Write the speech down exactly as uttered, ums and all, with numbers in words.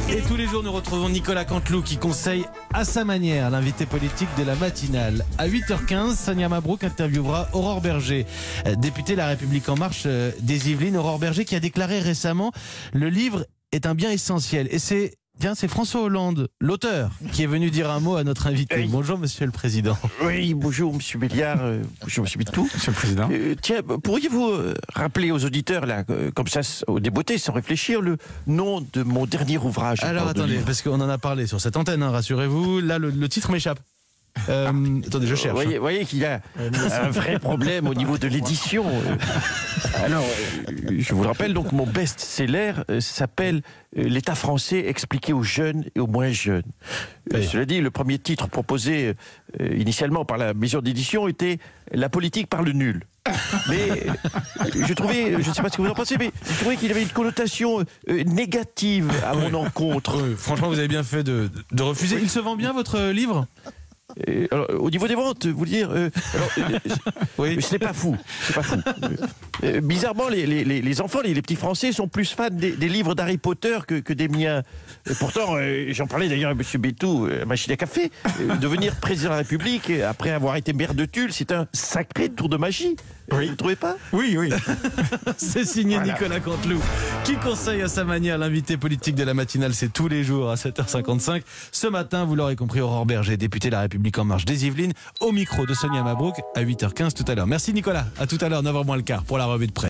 Et tous les jours, nous retrouvons Nicolas Canteloup qui conseille à sa manière l'invité politique de la matinale. À huit heures quinze, Sonia Mabrouk interviewera Aurore Berger, députée La République En Marche des Yvelines. Aurore Berger qui a déclaré récemment « Le livre est un bien essentiel ». Et c'est Tiens, c'est François Hollande, l'auteur, qui est venu dire un mot à notre invité. Oui. Bonjour, monsieur le président. Oui, bonjour, monsieur Béliard. Euh, bonjour, monsieur Bitou. Monsieur le président. Euh, tiens, pourriez-vous euh, rappeler aux auditeurs, là, euh, comme ça, au débeauté, sans réfléchir, le nom de mon dernier ouvrage? Alors, attendez, parce qu'on en a parlé sur cette antenne, hein, rassurez-vous. Là, le, le titre m'échappe. Euh, attendez, je cherche. Vous voyez, voyez qu'il y a un vrai problème au niveau de l'édition. Alors, je vous le rappelle, donc, mon best-seller s'appelle L'État français expliqué aux jeunes et aux moins jeunes. Oui. Cela dit, le premier titre proposé euh, initialement par la maison d'édition était La politique par le nul. Mais je trouvais, je ne sais pas ce que vous en pensez, mais je trouvais qu'il avait une connotation euh, négative à mon encontre. Oui, franchement, vous avez bien fait de, de refuser. Il se vend bien, votre livre ? Euh, alors, au niveau des ventes, vous dire, euh, alors, euh, oui. Ce n'est pas fou, c'est pas fou. Euh, bizarrement, les, les, les enfants, les, les petits Français sont plus fans des, des livres d'Harry Potter que, que des miens. Et pourtant, euh, j'en parlais d'ailleurs à monsieur Bétou, euh, machine à café, euh, devenir président de la République après avoir été maire de Tulle, c'est un sacré tour de magie. Oui. Vous ne trouvez pas? Oui, oui. C'est signé voilà. Nicolas Canteloup, qui conseille à sa manière l'invité politique de la matinale. C'est tous les jours à sept heures cinquante-cinq. Ce matin, vous l'aurez compris, Aurore Berger, députée de La République En Marche des Yvelines, au micro de Sonia Mabrouk à huit heures quinze tout à l'heure. Merci Nicolas, à tout à l'heure, neuf heures moins le quart pour la revue de presse.